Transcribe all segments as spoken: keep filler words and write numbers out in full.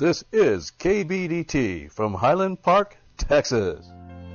This is K B D T from Highland Park, Texas.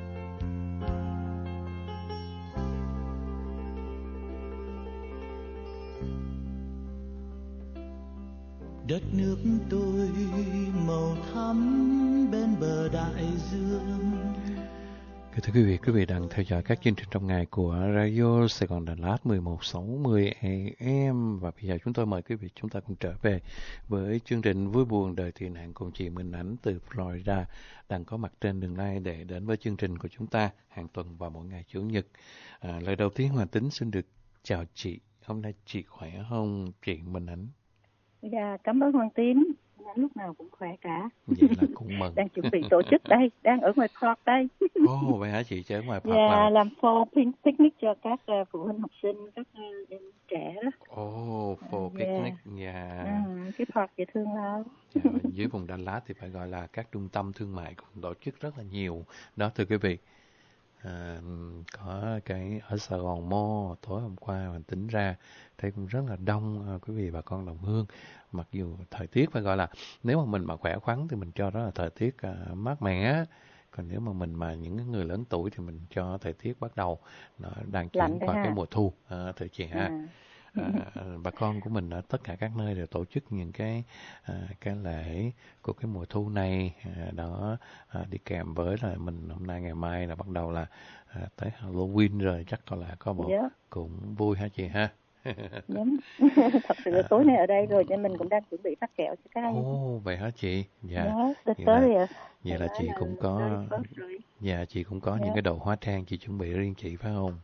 Đất nước tôi màu thắm bên bờ đại dương. Thưa quý vị, quý vị đang theo dõi các chương trình trong ngày của Radio Sài Gòn Đà Lạt mười một sáu mươi A M. Và bây giờ chúng tôi mời quý vị chúng ta cùng trở về với chương trình Vui buồn đời tị nạn cùng chị Minh Ánh từ Florida đang có mặt trên đường lai để đến với chương trình của chúng ta hàng tuần vào mỗi ngày Chủ nhật. À, lời đầu tiên Hoàng Tính xin được chào chị. Hôm nay chị khỏe không chị Minh Ánh? Dạ, cảm ơn Hoàng Tín. Lúc nào cũng khỏe cả. Vậy là cũng mừng. Đang chuẩn bị tổ chức đây, đang ở ngoài park đây. Ồ, oh, vậy hả chị, chơi ở ngoài park dạ, nào? làm fall picnic cho các uh, phụ huynh học sinh, các uh, em trẻ đó. Ồ, oh, fall picnic, dạ. Yeah. Yeah. Ừ, cái park dễ thương lắm. Yeah, dưới vùng Đà Lạt thì phải gọi là các trung tâm thương mại cũng tổ chức rất là nhiều. Đó thưa quý vị. À, có cái ở Sài Gòn Mall tối hôm qua mình tính ra thấy cũng rất là đông à, quý vị bà con đồng hương. Mặc dù thời tiết phải gọi là nếu mà mình mà khỏe khoắn thì mình cho đó là thời tiết à, mát mẻ, còn nếu mà mình mà những người lớn tuổi thì mình cho thời tiết bắt đầu nó đang chuyển qua ha. Cái mùa thu à, thưa chị ha. À. À, bà con của mình ở tất cả các nơi đều tổ chức những cái à, cái lễ của cái mùa thu này à, đó à, đi kèm với là mình hôm nay ngày mai là bắt đầu là à, tới Halloween rồi, chắc có là có bộ yeah. cũng vui hả chị ha? Đúng. Thật sự là tối nay ở đây rồi nên mình cũng đang chuẩn bị phát kẹo cho các anh. Ồ, oh, vậy hả chị? Dạ. Yeah, vậy tới là, à. vậy là chị cũng có dạ chị cũng có yeah. những cái đồ hóa trang chị chuẩn bị riêng chị phải không?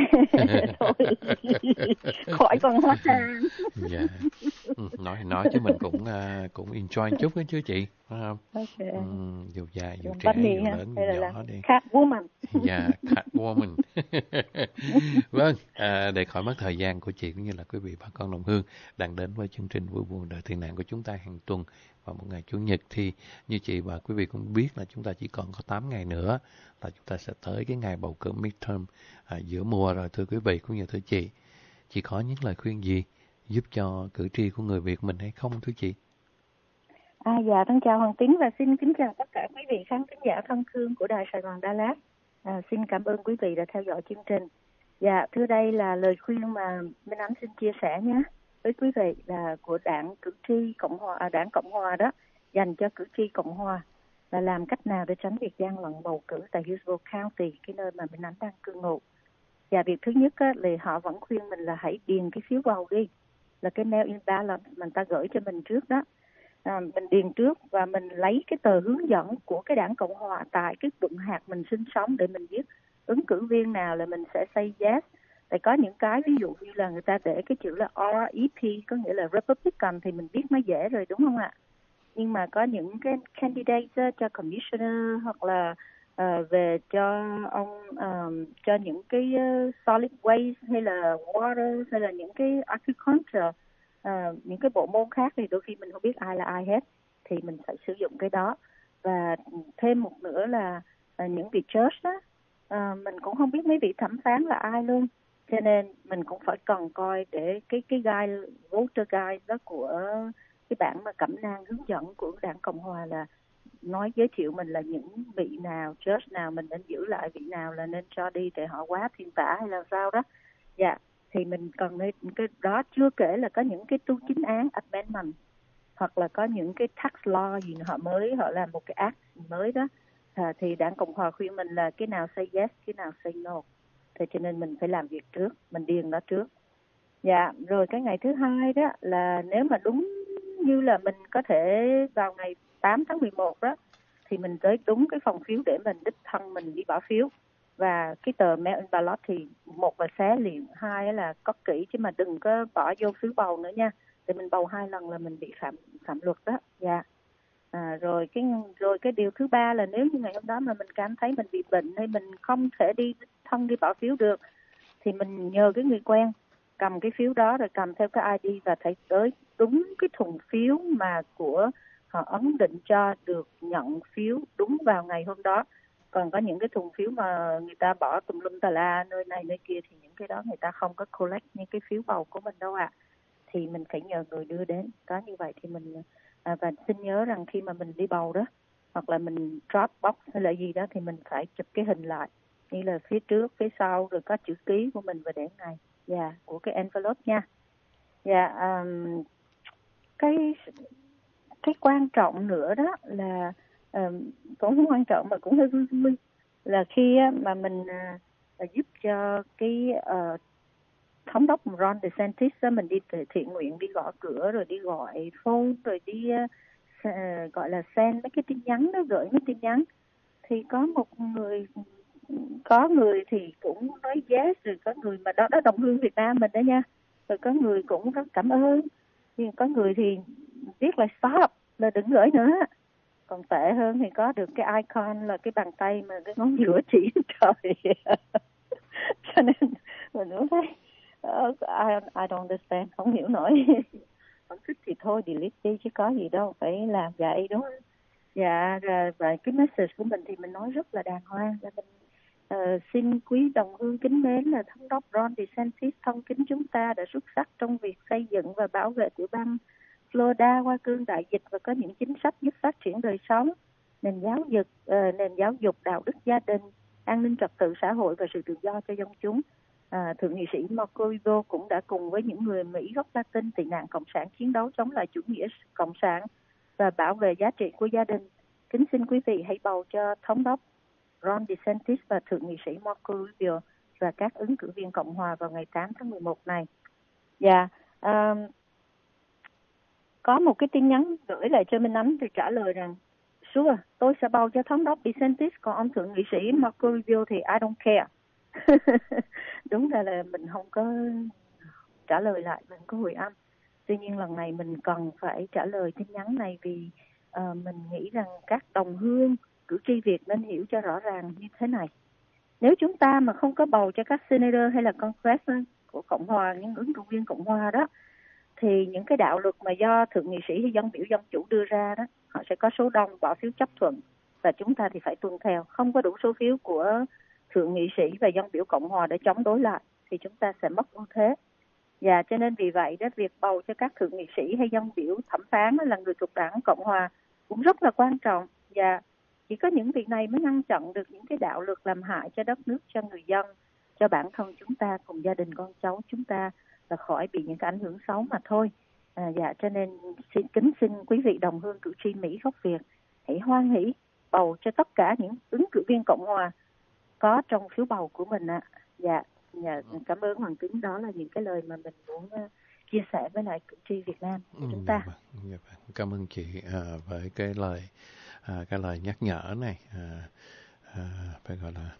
Khỏi con hóa trang. Dạ. Ừ, nói nói chứ mình cũng uh, cũng enjoy chút đó chứ chị, phải không? Okay. Ừ, dù già dù trẻ dù lớn dù nhỏ đi. Catwoman. Dạ, Catwoman. Vâng, à, để khỏi mất thời gian của chị cũng như là quý vị bà con đồng hương đang đến với chương trình Vui buồn đời tị nạn của chúng ta hàng tuần vào một ngày Chủ nhật, thì như chị và quý vị cũng biết là chúng ta chỉ còn có tám ngày nữa là chúng ta sẽ tới cái ngày bầu cử midterm à, giữa mùa rồi thưa quý vị cũng như thưa chị. Chị có những lời khuyên gì giúp cho cử tri của người Việt mình hay không thưa chị? À, dạ, thân chào Hoàng Tín và xin kính chào tất cả quý vị khán thính giả thân thương của Đài Sài Gòn Đà Lạt. À, xin cảm ơn quý vị đã theo dõi chương trình. Dạ, thưa đây là lời khuyên mà Minh Ánh xin chia sẻ nhé với quý vị là của đảng cử tri Cộng hòa, à, đảng Cộng hòa đó dành cho cử tri Cộng hòa là làm cách nào để tránh việc gian lận bầu cử tại Hillsborough County, cái nơi mà Minh Ánh đang cư ngụ. Và việc thứ nhất á, là họ vẫn khuyên mình là hãy điền cái phiếu bầu đi, là cái mail-in ballot mà người ta gửi cho mình trước đó. À, mình điền trước và mình lấy cái tờ hướng dẫn của cái đảng Cộng hòa tại cái quận hạt mình sinh sống để mình biết ứng cử viên nào là mình sẽ say yes. Tại có những cái ví dụ như là người ta để cái chữ là R E P có nghĩa là Republican thì mình biết nó dễ rồi đúng không ạ? Nhưng mà có những cái candidate cho commissioner hoặc là uh, về cho ông um, cho những cái uh, solid waste hay là water hay là những cái agriculture, uh, những cái bộ môn khác thì đôi khi mình không biết ai là ai hết thì mình phải sử dụng cái đó. Và thêm một nữa là uh, những vị judge đó uh, mình cũng không biết mấy vị thẩm phán là ai luôn, cho nên mình cũng phải cần coi để cái cái guide voter guide đó của cái bản mà cẩm nang hướng dẫn của đảng Cộng hòa là nói giới thiệu mình là những vị nào, judge nào mình nên giữ lại, vị nào là nên cho đi để họ quá thiên tả hay là sao đó. Dạ, thì mình cần nên cái đó, chưa kể là có những cái tu chính án amendment hoặc là có những cái tax law gì họ mới họ làm một cái act mới đó, à, thì đảng Cộng hòa khuyên mình là cái nào say yes, cái nào say no. Thế cho nên mình phải làm việc trước, mình điền nó trước. Dạ, rồi cái ngày thứ hai đó là nếu mà đúng như là mình có thể vào ngày tám tháng mười một đó thì mình tới đúng cái phòng phiếu để mình đích thân mình đi bỏ phiếu. Và cái tờ mail-in ballot thì một là xé liền, hai là cất kỹ chứ mà đừng có bỏ vô phiếu bầu nữa nha. Thì mình bầu hai lần là mình bị phạm phạm luật đó. Dạ. À, rồi cái rồi cái điều thứ ba là nếu như ngày hôm đó mà mình cảm thấy mình bị bệnh hay mình không thể đi thân đi bỏ phiếu được thì mình nhờ cái người quen cầm cái phiếu đó rồi cầm theo cái I D và thấy tới đúng cái thùng phiếu mà của họ ấn định cho được nhận phiếu đúng vào ngày hôm đó. Còn có những cái thùng phiếu mà người ta bỏ tùm lum tà la nơi này nơi kia thì những cái đó người ta không có collect những cái phiếu bầu của mình đâu ạ. À. Thì mình phải nhờ người đưa đến. Có như vậy thì mình À, và xin nhớ rằng khi mà mình đi bầu đó, hoặc là mình drop box hay là gì đó, thì mình phải chụp cái hình lại, như là phía trước, phía sau, rồi có chữ ký của mình và để ngày, dạ, yeah, của cái envelope nha. Dạ, yeah, um, cái cái quan trọng nữa đó là um, cũng không quan trọng mà cũng hơi vui vui là khi mà mình uh, giúp cho cái uh, thống đốc Ron DeSantis đó, mình đi thiện nguyện, đi gõ cửa, rồi đi gọi phone, rồi đi uh, gọi là send mấy cái tin nhắn đó, gửi mấy tin nhắn, thì có một người có người thì cũng nói yes, rồi có người mà đó đó đồng hương Việt Nam mình đó nha, rồi có người cũng rất cảm ơn, nhưng có người thì viết là stop, là đừng gửi nữa. Còn tệ hơn thì có được cái icon là cái bàn tay mà cái ngón giữa chỉ trời. Cho nên mình cũng thấy uh, I, I don't understand, không hiểu nổi. Không thích thì thôi delete đi chứ có gì đâu phải làm vậy, đúng không? Dạ, rồi và cái message của mình thì mình nói rất là đàng hoàng, là mình uh, xin quý đồng hương kính mến, là thống đốc Ron DeSantis thông kính chúng ta đã xuất sắc trong việc xây dựng và bảo vệ tiểu bang Florida qua cơn đại dịch, và có những chính sách giúp phát triển đời sống, nền giáo dục, uh, nền giáo dục, đạo đức gia đình, an ninh trật tự xã hội và sự tự do cho dân chúng. À, Thượng nghị sĩ Marco Rubio cũng đã cùng với những người Mỹ gốc Latin tị nạn cộng sản chiến đấu chống lại chủ nghĩa cộng sản và bảo vệ giá trị của gia đình. Kính xin quý vị hãy bầu cho thống đốc Ron DeSantis và Thượng nghị sĩ Marco Rubio và các ứng cử viên Cộng hòa vào ngày tám tháng mười một này. Dạ, yeah, um, có một cái tin nhắn gửi lại cho Minh Ánh thì trả lời rằng sure, tôi sẽ bầu cho thống đốc DeSantis, còn ông Thượng nghị sĩ Marco Rubio thì I don't care. Đúng ra là mình không có trả lời lại, mình có hồi âm. Tuy nhiên lần này mình cần phải trả lời tin nhắn này vì uh, mình nghĩ rằng các đồng hương cử tri Việt nên hiểu cho rõ ràng như thế này. Nếu chúng ta mà không có bầu cho các senator hay là congressman của Cộng hòa, những ứng cử viên Cộng hòa đó, thì những cái đạo luật mà do Thượng nghị sĩ hay dân biểu dân chủ đưa ra đó, họ sẽ có số đông bỏ phiếu chấp thuận và chúng ta thì phải tuân theo. Không có đủ số phiếu của Thượng nghị sĩ và dân biểu Cộng hòa để chống đối lại thì chúng ta sẽ mất ưu thế. Và cho nên vì vậy đó, việc bầu cho các thượng nghị sĩ hay dân biểu thẩm phán là người thuộc đảng Cộng hòa cũng rất là quan trọng, và chỉ có những việc này mới ngăn chặn được những cái đạo luật làm hại cho đất nước, cho người dân, cho bản thân chúng ta cùng gia đình con cháu chúng ta là khỏi bị những cái ảnh hưởng xấu mà thôi. À, dạ, cho nên xin kính xin quý vị đồng hương cử tri Mỹ gốc Việt hãy hoan hỷ bầu cho tất cả những ứng cử viên Cộng hòa có trong phiếu bầu của mình ạ. À. Dạ, dạ, cảm ơn Hoàng Tín, đó là những cái lời mà mình muốn uh, chia sẻ với lại cử tri Việt Nam của chúng ta. Dạ, dạ, cảm ơn chị à, với cái lời à, cái lời nhắc nhở này, à, à, phải gọi là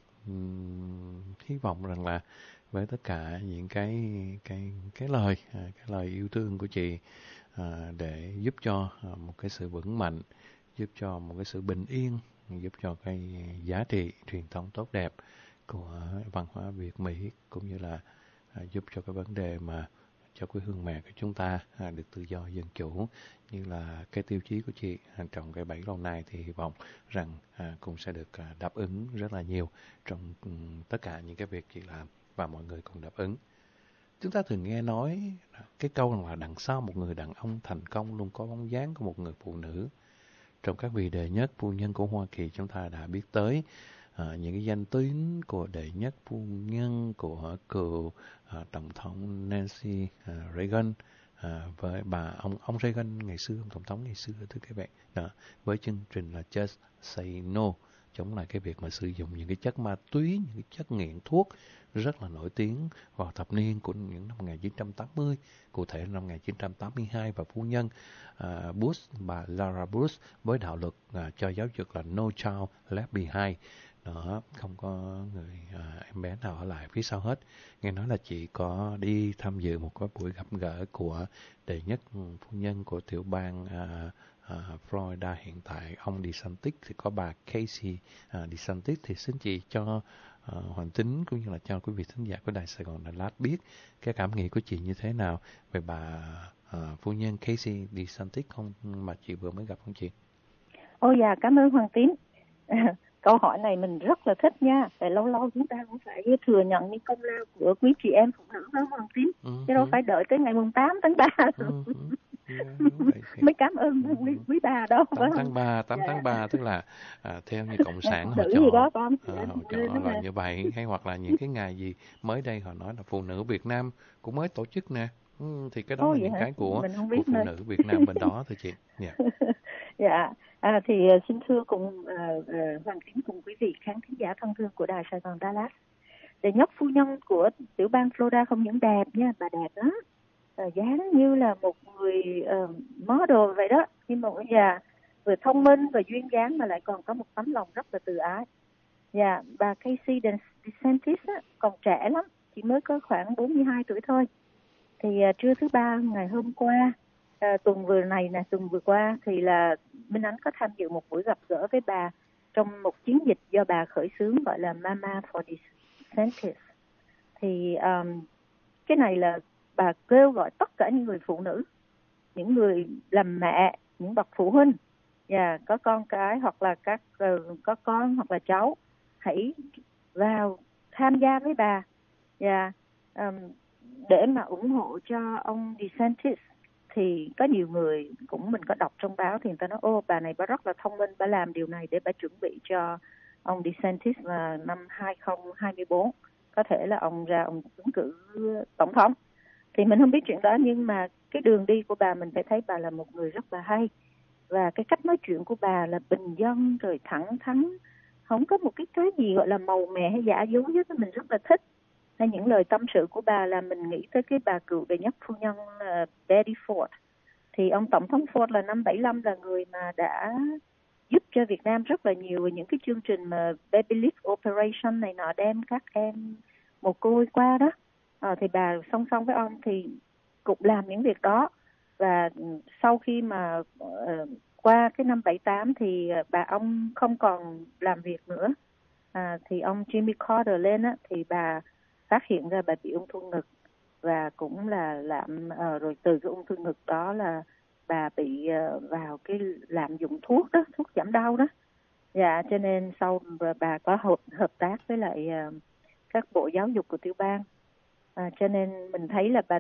um, hy vọng rằng là với tất cả những cái cái cái lời à, cái lời yêu thương của chị à, để giúp cho à, một cái sự vững mạnh, giúp cho một cái sự bình yên, giúp cho cái giá trị truyền thống tốt đẹp của văn hóa Việt Mỹ, cũng như là à, giúp cho cái vấn đề mà cho quê hương mẹ của chúng ta à, được tự do dân chủ như là cái tiêu chí của chị à, trong cái bảy lâu nay, thì hy vọng rằng à, cũng sẽ được à, đáp ứng rất là nhiều trong um, tất cả những cái việc chị làm và mọi người cùng đáp ứng. Chúng ta thường nghe nói cái câu là đằng sau một người đàn ông thành công luôn có bóng dáng của một người phụ nữ. Trong các vị đệ nhất phu nhân của Hoa Kỳ, chúng ta đã biết tới à, những cái danh tín của đệ nhất phu nhân của cựu à, tổng thống Nancy à, Reagan, à, với bà ông ông Reagan ngày xưa, ông tổng thống ngày xưa, thưa các bạn, đó, với chương trình là Just Say No, chống lại cái việc mà sử dụng những cái chất ma túy, những cái chất nghiện thuốc rất là nổi tiếng vào thập niên của những năm một nghìn chín trăm tám mươi, cụ thể năm một nghìn chín trăm tám mươi hai, và phu nhân uh, Bush, bà Laura Bush, với đạo luật uh, cho giáo dục là No Child Left Behind. Đó, không có người uh, em bé nào ở lại phía sau hết. Nghe nói là chị có đi tham dự một cái buổi gặp gỡ của đệ nhất phu nhân của tiểu bang uh, Uh, Florida hiện tại, ông DeSantis, thì có bà Casey uh, DeSantis. Thì xin chị cho uh, Hoàng Tín cũng như là cho quý vị thính giả của Đài Sài Gòn Đà Lạt biết cái cảm nghĩ của chị như thế nào về bà uh, phu nhân Casey DeSantis không mà chị vừa mới gặp không chị? Ôi dạ, cảm ơn Hoàng Tín. Câu hỏi này mình rất là thích nha. Tại lâu lâu chúng ta cũng phải thừa nhận những công lao của quý chị em phụ nữ đó Hoàng Tín. Ừ, chứ đâu ừ. phải đợi tới ngày mùng tám tháng ba. Ừ, ừ. Yeah, mấy cảm ơn Ừ. quý, quý bà đâu. tám tháng ba, tám tháng ba tức là à, theo như cộng sản họ Nữ chọn gì đó con. à, Dạ, họ quên chọn lắm là ha. như vậy, hay hoặc là những cái ngày gì mới đây họ nói là phụ nữ Việt Nam cũng mới tổ chức nè. Ừ, thì cái đó Ồ là vậy những hả? cái của Mình không của biết phụ nữa. nữ Việt Nam bên đó thôi chị. Dạ. Dạ, à, thì ờ, xin thưa cùng uh, uh, Hoàng Tín cùng quý vị khán thính giả thân thương của Đài Sài Gòn Đà Lạt. Để nhóc phu nhân của tiểu bang Florida không những đẹp nha, bà đẹp lắm. À, dáng như là một người uh, model vậy đó, nhưng mà già vừa thông minh và duyên dáng mà lại còn có một tấm lòng rất là từ ái. Dạ, bà Casey DeSantis á, còn trẻ lắm, chỉ mới có khoảng bốn mươi hai tuổi thôi. Thì uh, trưa thứ ba ngày hôm qua, uh, tuần vừa này nè, tuần vừa qua thì là Minh Ánh có tham dự một buổi gặp gỡ với bà trong một chiến dịch do bà khởi xướng gọi là Mama for DeSantis. Thì um, cái này là bà kêu gọi tất cả những người phụ nữ, những người làm mẹ, những bậc phụ huynh, và có con cái hoặc là các uh, có con hoặc là cháu, hãy vào tham gia với bà và um, để mà ủng hộ cho ông DeSantis. Thì có nhiều người cũng mình có đọc trong báo thì người ta nói ô bà này bà rất là thông minh, bà làm điều này để bà chuẩn bị cho ông DeSantis vào năm hai không hai bốn có thể là ông ra ông ứng cử tổng thống. Thì mình không biết chuyện đó, nhưng mà cái đường đi của bà mình phải thấy bà là một người rất là hay, và cái cách nói chuyện của bà là bình dân rồi thẳng thắn, không có một cái cái gì gọi là màu mè hay giả dối hết. Mình rất là thích. Hay những lời tâm sự của bà là mình nghĩ tới cái bà cựu đệ nhất phu nhân uh, Betty Ford. Thì ông tổng thống Ford là năm bảy lăm là người mà đã giúp cho Việt Nam rất là nhiều những cái chương trình mà Baby Lift Operation này nọ, đem các em mồ côi qua đó. À, thì bà song song với ông thì cũng làm những việc đó. Và sau khi mà uh, qua cái năm bảy tám thì uh, bà ông không còn làm việc nữa. À, thì ông Jimmy Carter lên á, thì bà phát hiện ra bà bị ung thư ngực, và cũng là làm uh, rồi từ cái ung thư ngực đó là bà bị uh, vào cái lạm dụng thuốc đó, thuốc giảm đau đó. Dạ, cho nên sau bà có hợp hợp tác với lại uh, các bộ giáo dục của tiểu bang. À, cho nên mình thấy là bà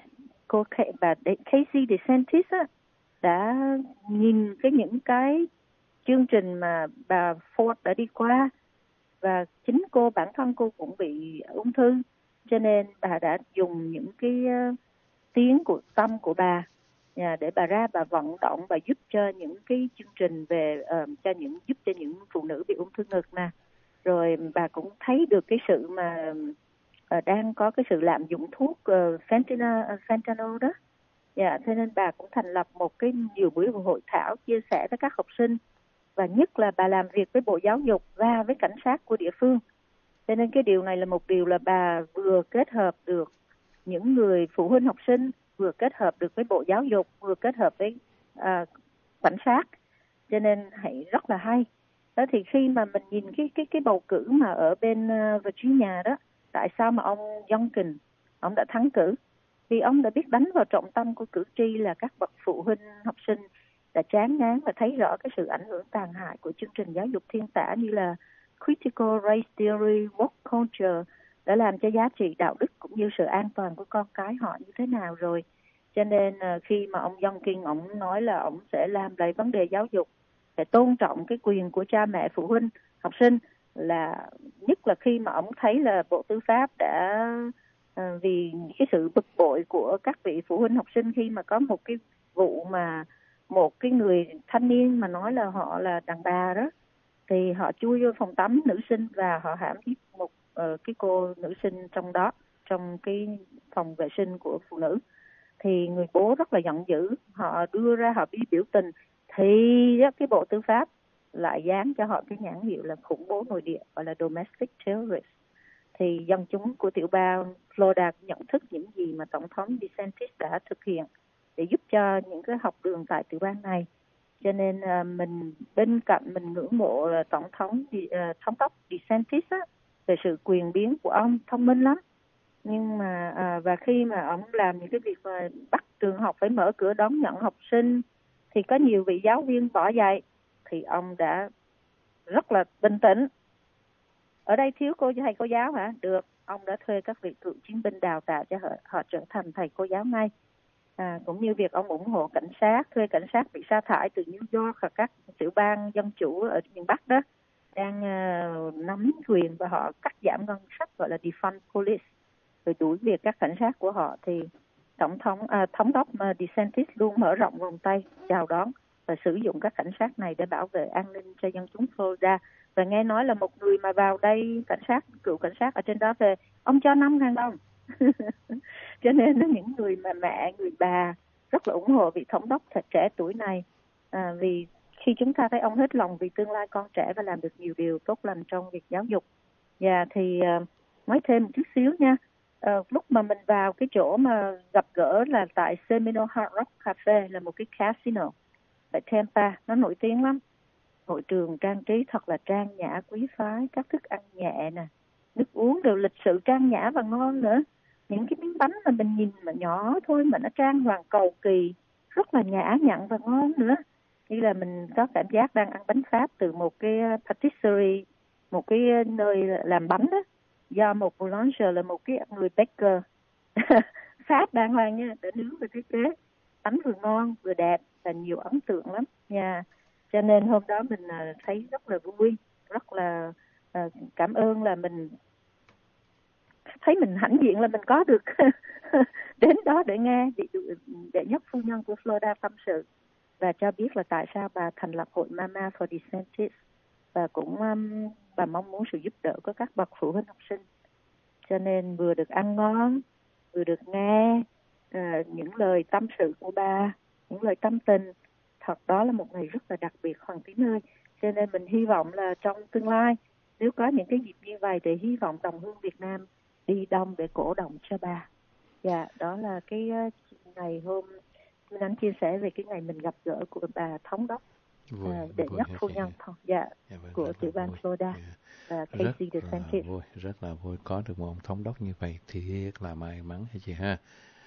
cô bà Casey DeSantis á, đã nhìn cái những cái chương trình mà bà Ford đã đi qua, và chính cô bản thân cô cũng bị ung thư, cho nên bà đã dùng những cái uh, tiếng của tâm của bà yeah, để bà ra bà vận động và giúp cho những cái chương trình về uh, cho những giúp cho những phụ nữ bị ung thư ngực nè. Rồi bà cũng thấy được cái sự mà uh, đang có cái sự lạm dụng thuốc uh, fentanyl, uh, fentanyl đó. Dạ, yeah, cho nên bà cũng thành lập một cái nhiều buổi hội thảo chia sẻ với các học sinh, và nhất là bà làm việc với Bộ Giáo dục và với cảnh sát của địa phương. Cho nên cái điều này là một điều là bà vừa kết hợp được những người phụ huynh học sinh, vừa kết hợp được với Bộ Giáo dục, vừa kết hợp với à, cảnh sát. Cho nên hãy rất là hay. Đó thì khi mà mình nhìn cái cái cái bầu cử mà ở bên uh, Virginia đó, tại sao mà ông Youngkin ông đã thắng cử? Vì ông đã biết đánh vào trọng tâm của cử tri là các bậc phụ huynh học sinh đã chán ngán và thấy rõ cái sự ảnh hưởng tàn hại của chương trình giáo dục thiên tả như là critical race theory, woke culture đã làm cho giá trị đạo đức cũng như sự an toàn của con cái họ như thế nào rồi. Cho nên khi mà ông Youngkin ông nói là ông sẽ làm lại vấn đề giáo dục, sẽ tôn trọng cái quyền của cha mẹ phụ huynh học sinh, là nhất là khi mà ông thấy là Bộ Tư pháp đã uh, vì cái sự bực bội của các vị phụ huynh học sinh khi mà có một cái vụ mà một cái người thanh niên mà nói là họ là đàn bà đó, thì họ chui vô phòng tắm nữ sinh và họ hãm hiếp một uh, cái cô nữ sinh trong đó, trong cái phòng vệ sinh của phụ nữ. Thì người bố rất là giận dữ, họ đưa ra họ đi biểu tình, thì cái Bộ Tư pháp lại dán cho họ cái nhãn hiệu là khủng bố nội địa, gọi là domestic terrorist. Thì dân chúng của tiểu bang Florida nhận thức những gì mà Tổng thống DeSantis đã thực hiện để giúp cho những cái học đường tại tiểu bang này. Cho nên uh, mình bên cạnh mình ngưỡng mộ uh, Tổng thống uh, thống đốc DeSantis á, về sự quyền biến của ông, thông minh lắm. Nhưng mà à, và khi mà ông làm những cái việc mà bắt trường học phải mở cửa đón nhận học sinh, thì có nhiều vị giáo viên bỏ dạy, thì ông đã rất là bình tĩnh. Ở đây thiếu cô thầy cô giáo hả? Được, ông đã thuê các vị cựu chiến binh đào tạo cho họ, họ trở thành thầy cô giáo ngay. à, cũng như việc ông ủng hộ cảnh sát, thuê cảnh sát bị sa thải từ New York và các tiểu bang dân chủ ở miền Bắc đó đang uh, nắm quyền và họ cắt giảm ngân sách, gọi là defund police, rồi đuổi việc các cảnh sát của họ, thì tổng thống à, thống đốc uh, DeSantis luôn mở rộng vòng tay chào đón và sử dụng các cảnh sát này để bảo vệ an ninh cho dân chúng Florida. Và nghe nói là một người mà vào đây, cảnh sát, cựu cảnh sát ở trên đó về, ông cho năm ngàn đồng. Cho nên là những người mà mẹ, người bà rất là ủng hộ vị thống đốc thật trẻ tuổi này, à, vì khi chúng ta thấy ông hết lòng vì tương lai con trẻ và làm được nhiều điều tốt lành trong việc giáo dục. Và thì uh, nói thêm một chút xíu nha, uh, lúc mà mình vào cái chỗ mà gặp gỡ là tại Seminole Hard Rock Cafe, là một cái casino tại Tampa, nó nổi tiếng lắm. Hội trường trang trí thật là trang nhã quý phái, các thức ăn nhẹ nè, nước uống đều lịch sự trang nhã và ngon nữa. Những cái miếng bánh mà mình nhìn mà nhỏ thôi mà nó trang hoàng cầu kỳ, rất là nhã nhặn và ngon nữa. Như là mình có cảm giác đang ăn bánh Pháp từ một cái patisserie, một cái nơi làm bánh đó, do một boulanger là một cái người baker Pháp đàng hoàng nha, đã nướng và thiết kế bánh vừa ngon vừa đẹp và nhiều ấn tượng lắm nha. Cho nên hôm đó mình thấy rất là vui, rất là cảm ơn là mình thấy mình hãnh diện là mình có được đến đó để nghe đệ nhất phu nhân của Florida tâm sự và cho biết là tại sao bà thành lập hội Mama for DeSantis, và cũng um, bà mong muốn sự giúp đỡ của các bậc phụ huynh học sinh. Cho nên vừa được ăn ngon, vừa được nghe uh, những lời tâm sự của bà, những lời tâm tình. Thật đó là một ngày rất là đặc biệt Hoàng Tín ơi. Cho nên mình hy vọng là trong tương lai, nếu có những cái dịp như vậy thì hy vọng đồng hương Việt Nam đi đông để cổ động cho bà. Dạ, đó là cái uh, ngày hôm mình anh chia sẻ về cái ngày mình gặp gỡ của bà thống đốc vui, uh, đệ vui, nhất vui, phu dạ, nhân dạ. dạ, Dạ, vâng, của tiểu bang Florida, dạ. uh, Casey DeSantis. Vui, rất là vui có được một ông thống đốc như vậy, thì là may mắn hay chị ha.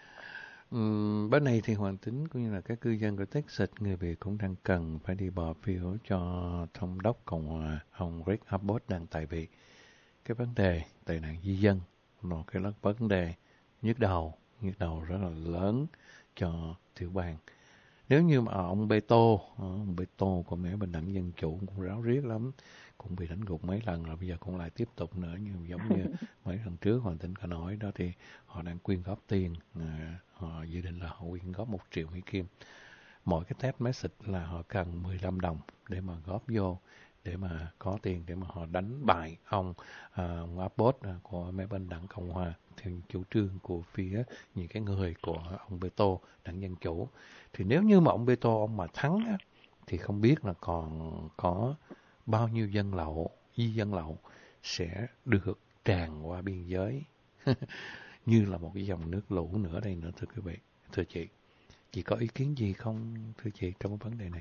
Uhm, bên này thì Hoàng Tín cũng như là các cư dân của Texas, người Việt cũng đang cần phải đi bỏ phiếu cho thống đốc Cộng hòa ông Greg Abbott đang tại vị. Cái vấn đề tệ nạn di dân, một cái vấn đề nhức đầu, nhức đầu rất là lớn cho tiểu bang. Nếu như mà ông Beto, ông Beto của mẹ bình đẳng dân chủ cũng ráo riết lắm, cũng bị đánh gục mấy lần rồi, bây giờ cũng lại tiếp tục nữa, nhưng giống như mấy lần trước Hoàng Tín có nói đó, thì họ đang quyên góp tiền, à, họ dự định là họ quyên góp một triệu Mỹ Kim. Mỗi cái text message là họ cần mười lăm đồng để mà góp vô, để mà có tiền để mà họ đánh bại ông, à, ông Abbott à, của mẹ bên đảng Cộng hòa theo chủ trương của phía những cái người của ông Beto đảng Dân Chủ. Thì nếu như mà ông Beto ông mà thắng á, thì không biết là còn có bao nhiêu dân lậu, di dân lậu sẽ được tràn qua biên giới như là một cái dòng nước lũ nữa đây nữa, thưa quý vị, thưa chị. Chị có ý kiến gì không, thưa chị, trong vấn đề này?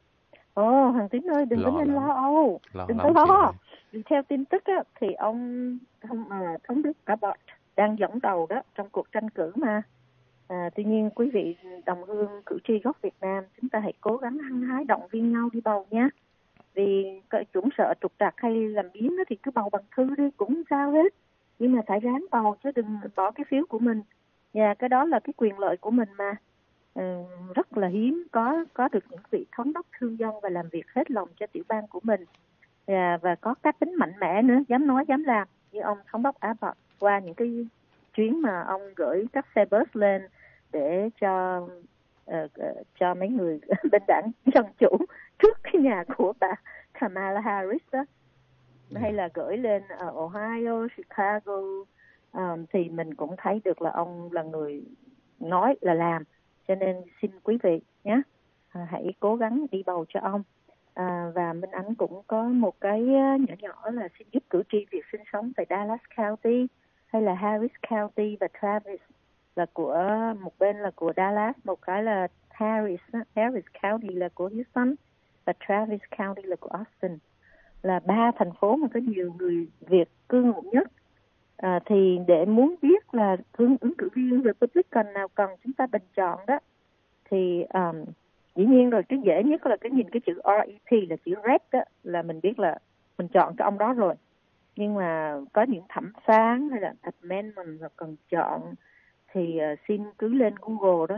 Ồ, Hoàng Tín ơi, đừng Lo có nên lắm. lo âu, Lo đừng lắm có chị lo. ơi. Vì theo tin tức á, thì ông thống, à, thống đốc Abbott đang dẫn đầu đó trong cuộc tranh cử mà. À, tuy nhiên quý vị đồng hương cử tri gốc Việt Nam, chúng ta hãy cố gắng hăng hái động viên nhau đi bầu nhé. Vì chúng sợ trục trặc hay làm biến đó, thì cứ bầu bằng thư đi cũng không sao hết. Nhưng mà phải ráng bầu chứ đừng bỏ cái phiếu của mình. Và cái đó là cái quyền lợi của mình mà. Ừ, rất là hiếm có có được những vị thống đốc thương dân và làm việc hết lòng cho tiểu bang của mình, và, và có cá tính mạnh mẽ nữa, dám nói dám làm như ông thống đốc Abbott qua những cái chuyến mà ông gửi các xe bus lên để cho uh, uh, cho mấy người bên đảng Dân Chủ trước cái nhà của bà Kamala Harris đó, hay là gửi lên ở Ohio, Chicago, um, thì mình cũng thấy được là ông là người nói là làm. Cho nên xin quý vị nhé, à, hãy cố gắng đi bầu cho ông. À, và Minh Ánh cũng có một cái nhỏ nhỏ là xin giúp cử tri Việt sinh sống tại Dallas County hay là Harris County và Travis, là của một bên là của Dallas, một cái là Harris, Harris County là của Houston và Travis County là của Austin, là ba thành phố mà có nhiều người Việt cư ngụ nhất. À, thì để muốn biết là ứng, ứng cử viên Republican nào cần chúng ta bình chọn đó, thì um, dĩ nhiên rồi, cái dễ nhất là cái nhìn cái chữ R E P là chữ red đó, là mình biết là mình chọn cái ông đó rồi. Nhưng mà có những thẩm phán hay là amendment mà cần chọn thì uh, xin cứ lên Google đó,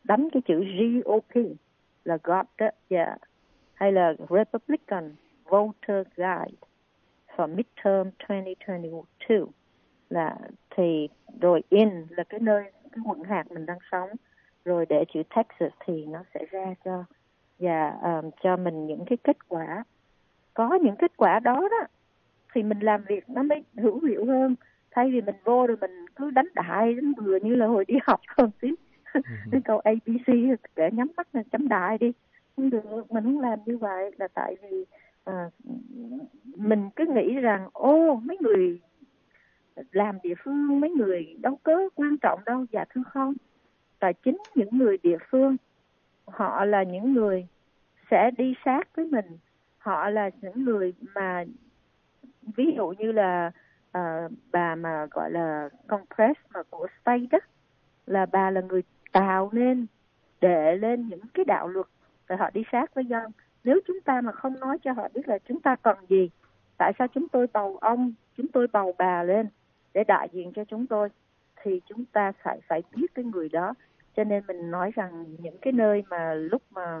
đánh cái chữ giê o pê là God đó, yeah. Hay là Republican Voter Guide for Midterm twenty twenty-two là thì rồi in là cái nơi cái quận hạt mình đang sống, rồi để chữ Texas thì nó sẽ ra cho và um, cho mình những cái kết quả. Có những kết quả đó đó thì mình làm việc nó mới hữu hiệu hơn, thay vì mình vô rồi mình cứ đánh đại đánh bừa như là hồi đi học không xíu. Cái câu A B C để nhắm mắt là chấm đại đi, không được, mình không làm như vậy là tại vì à, mình cứ nghĩ rằng ô mấy người làm địa phương mấy người đâu có quan trọng đâu. Dạ thưa không, tại chính những người địa phương họ là những người sẽ đi sát với mình, họ là những người mà ví dụ như là uh, bà mà gọi là Congress mà của state đó, là bà là người tạo nên để lên những cái đạo luật rồi họ đi sát với dân. Nếu chúng ta mà không nói cho họ biết là chúng ta cần gì, tại sao chúng tôi bầu ông, chúng tôi bầu bà lên để đại diện cho chúng tôi, thì chúng ta phải phải biết cái người đó. Cho nên mình nói rằng những cái nơi mà lúc mà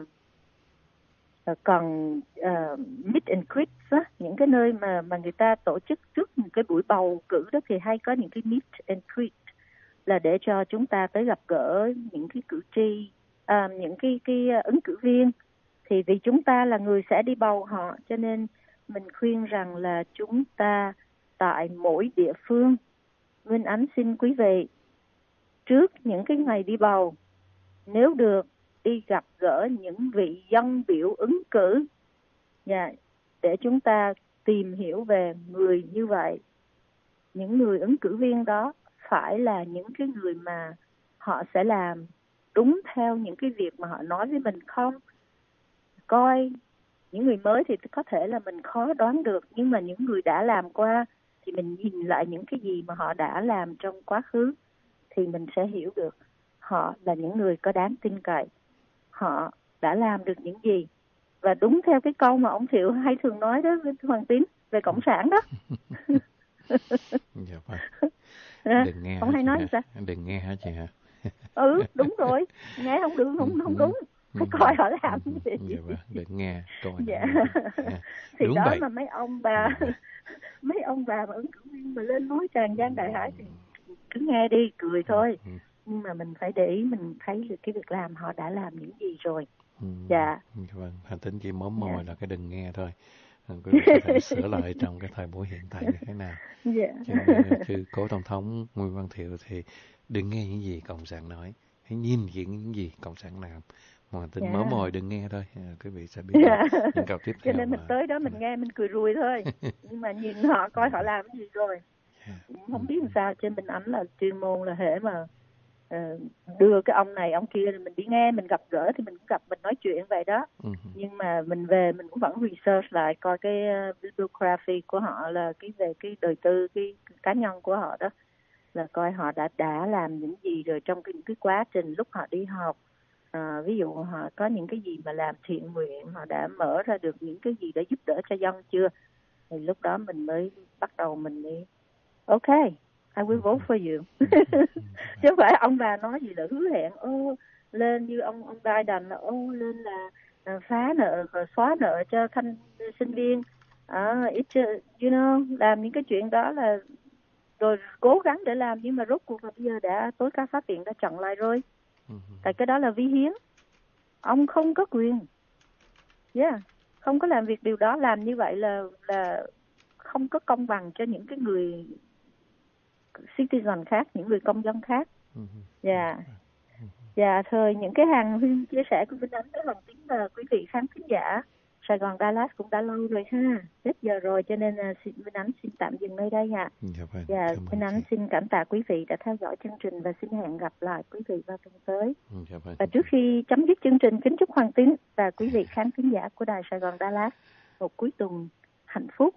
còn uh, meet and greet á, những cái nơi mà mà người ta tổ chức trước một cái buổi bầu cử đó thì hay có những cái meet and greet, là để cho chúng ta tới gặp gỡ những cái cử tri, uh, những cái cái ứng cử viên, thì vì chúng ta là người sẽ đi bầu họ, cho nên mình khuyên rằng là chúng ta tại mỗi địa phương, Minh Ánh xin quý vị trước những cái ngày đi bầu, nếu được đi gặp gỡ những vị dân biểu ứng cử, yeah, để chúng ta tìm hiểu về người như vậy. Những người ứng cử viên đó phải là những cái người mà họ sẽ làm đúng theo những cái việc mà họ nói với mình không? Coi những người mới thì có thể là mình khó đoán được, nhưng mà những người đã làm qua thì mình nhìn lại những cái gì mà họ đã làm trong quá khứ thì mình sẽ hiểu được họ là những người có đáng tin cậy, họ đã làm được những gì. Và đúng theo cái câu mà ông Thiệu hay thường nói đó với Hoàng Tín về cộng sản đó. Dạ vâng. Đừng nghe ông hay nói sao? Đừng nghe hả chị hả? Ừ, đúng rồi. Nghe không được, không không đúng. Phải coi họ làm gì. Dạ vâng, đừng nghe coi. Dạ. Thì đúng đó vậy. Mà mấy ông bà mấy ông bà mà ứng cử viên mà lên nói tràn gian đại hải thì cứ nghe đi, cười thôi. Ừ. Nhưng mà mình phải để ý, mình thấy được cái việc làm họ đã làm những gì rồi. Ừ. Dạ. Vâng, Hành Tính chỉ móm môi dạ. là cái đừng nghe thôi. Quý vị có thể sửa lại trong cái thời buổi hiện tại như thế nào. Dạ. Chứ, chứ cố Tổng thống Nguyễn Văn Thiệu thì đừng nghe những gì Cộng sản nói, hãy nhìn những gì Cộng sản làm. Hoàng Tính dạ. mớ mồi đừng nghe thôi, à, quý vị sẽ biết dạ. những câu tiếp theo. Cho nên mình mà... tới đó mình nghe mình cười rùi thôi, nhưng mà nhìn họ coi họ làm cái gì rồi. Yeah. Không biết làm sao, trên Minh Ánh là chuyên môn là hễ mà uh, đưa cái ông này ông kia rồi mình đi nghe, mình gặp gỡ thì mình cũng gặp, mình nói chuyện vậy đó. Uh-huh. Nhưng mà mình về mình cũng vẫn research lại coi cái uh, bibliography của họ, là cái về cái đời tư, cái, cái cá nhân của họ đó, là coi họ đã đã làm những gì rồi trong cái, cái quá trình lúc họ đi học. À, ví dụ họ có những cái gì mà làm thiện nguyện, họ đã mở ra được những cái gì để giúp đỡ cho dân chưa, thì lúc đó mình mới bắt đầu mình đi ok, I will vote for you. Chứ không phải ông bà nói gì là hứa hẹn ô lên như ông ông Biden là ô lên là, là phá nợ rồi xóa nợ cho thanh sinh viên, à, ít you know, làm những cái chuyện đó là rồi cố gắng để làm, nhưng mà rốt cuộc là bây giờ đã tối cao pháp viện đã chặn lại rồi. Tại cái đó là vi hiến, ông không có quyền, yeah, không có làm việc điều đó. Làm như vậy là là không có công bằng cho những cái người citizen khác, những người công dân khác. Dạ, yeah. Dạ, yeah, thôi những cái hàng chia sẻ của Minh Ánh với Hoàng Tín và quý vị khán thính giả Sài Gòn Dallas cũng đã lâu rồi ha, hết giờ rồi, cho nên uh, xin Minh Ánh xin tạm dừng nơi đây ạ. Dạ, vâng. Dạ, Minh Ánh xin cảm tạ quý vị đã theo dõi chương trình và xin hẹn gặp lại quý vị vào tuần tới. Dạ, vâng. Và trước khi chấm dứt chương trình, kính chúc Hoàng Tín và quý vị khán thính giả của đài Sài Gòn Dallas một cuối tuần hạnh phúc